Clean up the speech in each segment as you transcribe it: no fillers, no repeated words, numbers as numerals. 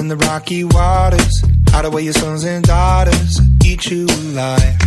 in the rocky waters. Hide away your sons and daughters, eat you alive.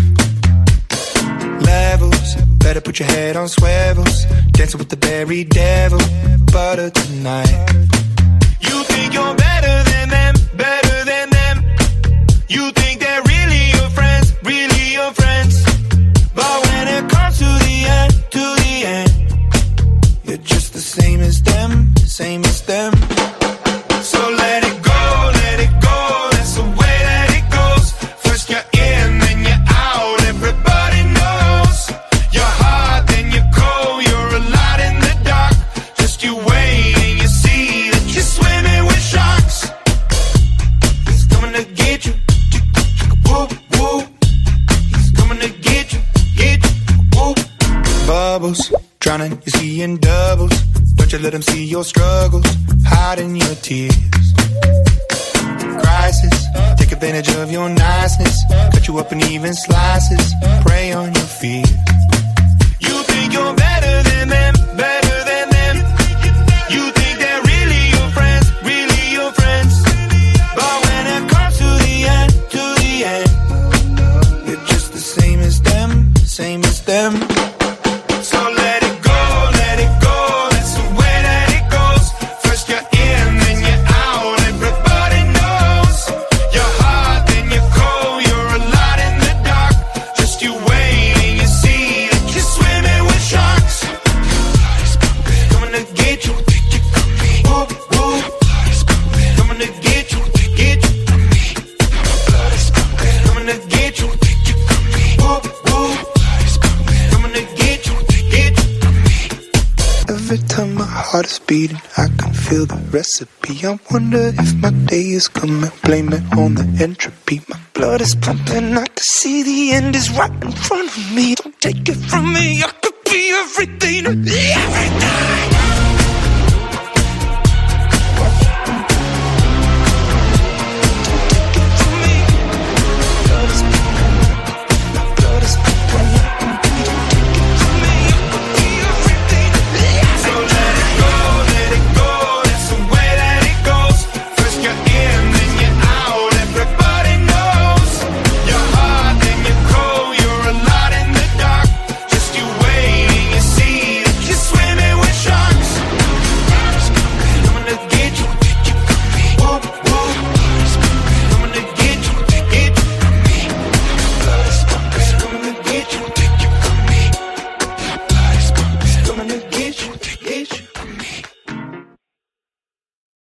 Levels, better put your head on swivels. Dancing with the very devil, butter tonight. You think you're better than them, better than them. You think they're really your friends, really your friends. But when it comes to the end, you're just the same as them, same as them. So let it go, that's the way that it goes. First you're in, then you're out, everybody knows. You're hot, then you're cold, you're a lot in the dark. Just you wait and you see that you're swimming with sharks. He's coming to get you, whoop, whoop. He's coming to get you, whoop. Bubbles, drowning, you see in doubles. Don't you let them see your struggles, hiding your tears. Crisis, take advantage of your niceness. Cut you up in even slices, prey on your fears. You think you're better than them, better than them. You think they're really your friends, really your friends. But when it comes to the end, you're just the same as them, same as them. So let it go, that's the way that it goes. First you're in, then you're out, everybody knows. You're hot, then you're cold, you're a lot in the dark. Just you wait and you see that you're swimming with sharks. Coming to get you, whoop, whoop. Coming to get you, coming to get you, whoop, whoop. Coming to get you. Every time my heart is beating, I can feel the recipe. I wonder if my day is coming, blame it on the entropy. My blood is pumping, I can see the end is right in front of me. Don't take it from me, I could be everything to me, everything.